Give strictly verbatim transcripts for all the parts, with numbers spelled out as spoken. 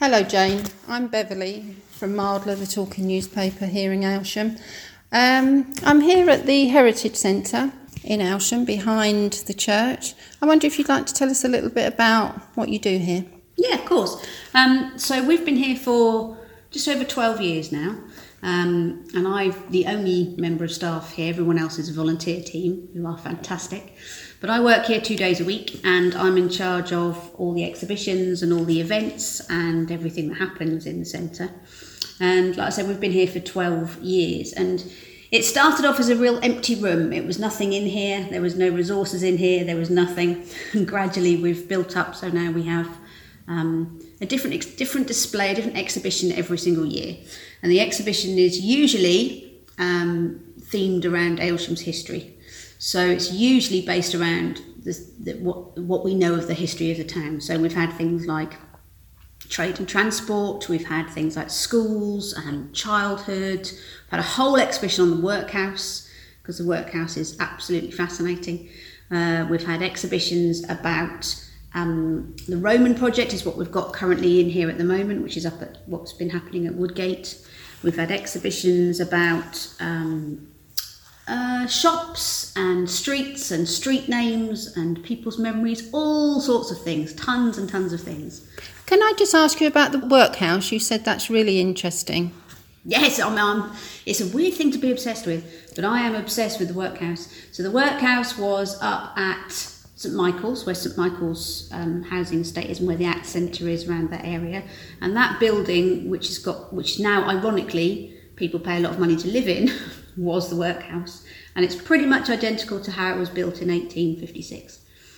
Hello Jane, I'm Beverly from Mardler, the talking newspaper here in Aylsham. Um, I'm here at the Heritage Centre in Aylsham behind the church. I wonder if you'd like to tell us a little bit about what you do here. Yeah, of course. Um, so we've been here for just over twelve years now, um, and I'm the only member of staff here. Everyone else is a volunteer team who are fantastic. But I work here two days a week, and I'm in charge of all the exhibitions and all the events and everything that happens in the centre. And like I said, we've been here for twelve years, and it started off as a real empty room. It was nothing in here, there was no resources in here, there was nothing. And gradually we've built up, so now we have um, a different ex- different display, a different exhibition every single year. And the exhibition is usually um, themed around Aylsham's history. So it's usually based around the, the, what, what we know of the history of the town. So we've had things like trade and transport, we've had things like schools and childhood, we've had a whole exhibition on the workhouse, because the workhouse is absolutely fascinating. Uh, we've had exhibitions about um, the Roman project is what we've got currently in here at the moment, which is up at what's been happening at Woodgate. We've had exhibitions about um, Uh, shops and streets and street names and people's memories, all sorts of things, tons and tons of things. Can I just ask you about the workhouse? You said that's really interesting. Yes, I'm, I'm, it's a weird thing to be obsessed with, but I am obsessed with the workhouse. So the workhouse was up at St Michael's, where St Michael's um, housing estate is and where the Arts Centre is around that area. And that building, which has got, which now ironically people pay a lot of money to live in, was the workhouse, and it's pretty much identical to how it was built in eighteen fifty-six.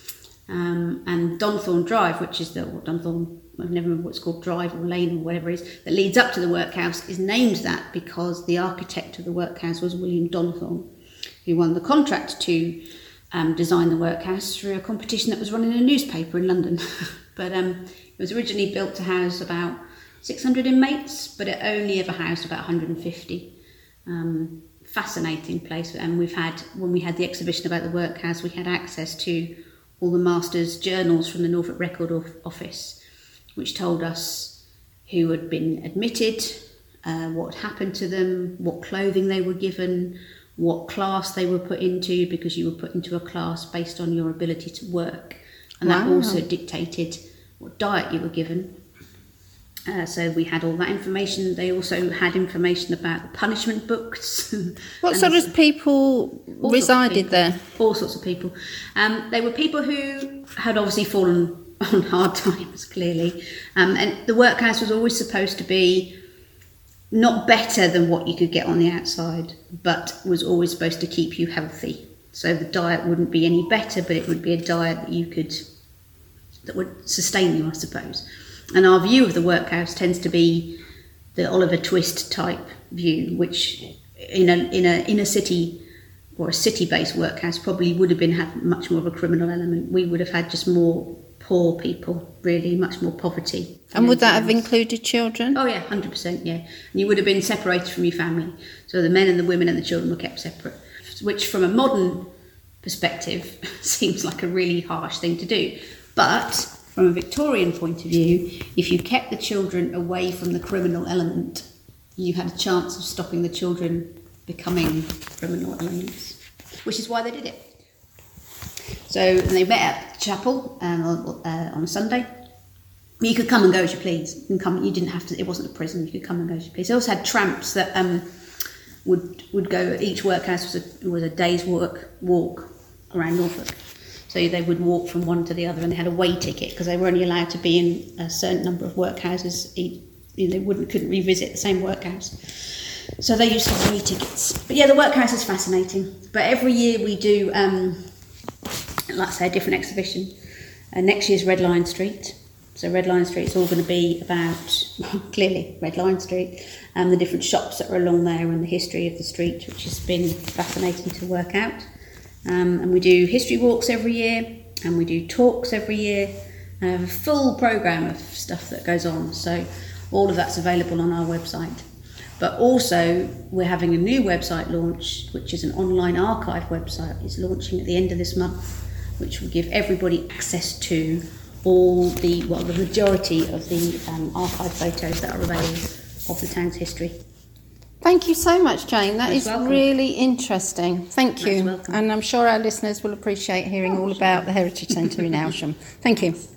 Um, and Donthorne Drive, which is the what Donthorne, I never remember what it's called, drive or lane or whatever it is, that leads up to the workhouse, is named that because the architect of the workhouse was William Donthorne, who won the contract to um, design the workhouse through a competition that was run in a newspaper in London. But um, it was originally built to house about six hundred inmates, but it only ever housed about one hundred fifty. Um, fascinating place, and we've had, when we had the exhibition about the workhouse, we had access to all the masters' journals from the Norfolk Record Office, which told us who had been admitted, uh, what happened to them, what clothing they were given, what class they were put into, because you were put into a class based on your ability to work, and that Wow. also dictated what diet you were given. Uh, so we had all that information. They also had information about the punishment books. What sort of people resided people, there? All sorts of people. Um, they were people who had obviously fallen on hard times, clearly. Um, and the workhouse was always supposed to be not better than what you could get on the outside, but was always supposed to keep you healthy. So the diet wouldn't be any better, but it would be a diet that you could, that would sustain you, I suppose. And our view of the workhouse tends to be the Oliver Twist type view, which in a in a inner city or a city-based workhouse probably would have been had much more of a criminal element. We would have had just more poor people, really, much more poverty. And would that have included children? Oh yeah, one hundred percent, yeah. And you would have been separated from your family. So the men and the women and the children were kept separate, which from a modern perspective seems like a really harsh thing to do. But from a Victorian point of view, if you kept the children away from the criminal element, you had a chance of stopping the children becoming criminal elements, which is why they did it. So they met at the chapel um, uh, on a Sunday. You could come and go as you please. You, can come, you didn't have to. It wasn't a prison. You could come and go as you please. They also had tramps that um, would would go. Each workhouse was a, was a day's work walk around Norfolk. So they would walk from one to the other, and they had a way ticket because they were only allowed to be in a certain number of workhouses. You know, they wouldn't couldn't revisit the same workhouse. So they used to have way tickets. But yeah, the workhouse is fascinating. But every year we do, um, like I say, a different exhibition. Uh, next year's Red Lion Street. So Red Lion Street's all going to be about, clearly, Red Lion Street, and the different shops that are along there and the history of the street, which has been fascinating to work out. Um, and we do history walks every year, and we do talks every year, and have a full programme of stuff that goes on. So all of that's available on our website. But also we're having a new website launch, which is an online archive website. It's launching at the end of this month, which will give everybody access to all the, well, the majority of the um, archive photos that are available of the town's history. Thank you so much, Jane. That Most is welcome. really interesting. Thank Most you. welcome. And I'm sure our listeners will appreciate hearing all about the Heritage Centre in Aylsham. Thank you.